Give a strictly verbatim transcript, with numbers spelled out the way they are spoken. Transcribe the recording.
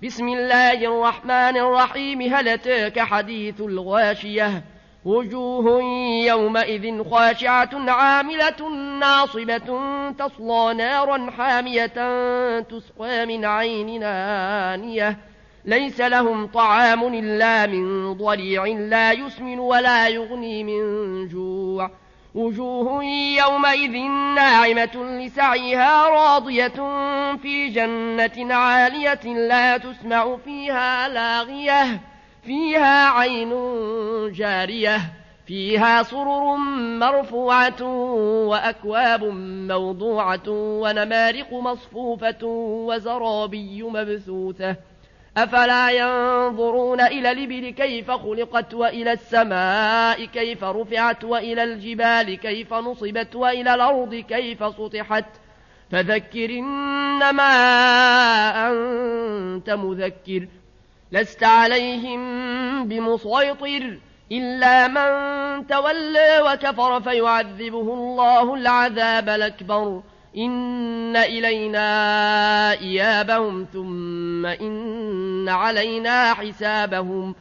بسم الله الرحمن الرحيم. هل أتاك حديث الغاشية؟ وجوه يومئذ خاشعة عاملة ناصبة تصلى نارا حامية تسقى من عين آنية ليس لهم طعام إلا من ضريع لا يسمن ولا يغني من جوع. وجوه يومئذ ناعمة لسعيها راضية في جنة عالية لا تسمع فيها لاغية فيها عين جارية فيها سرر مرفوعة وأكواب موضوعة ونمارق مصفوفة وزرابي مبثوثة. أفلا ينظرون إلى الإبل كيف خلقت وإلى السماء كيف رفعت وإلى الجبال كيف نصبت وإلى الأرض كيف سطحت فذكر إنما أنت مذكر لست عليهم بمسيطر إلا من تولى وكفر فيعذبه الله العذاب الأكبر إن إلينا إيابهم ثم إن علينا حسابهم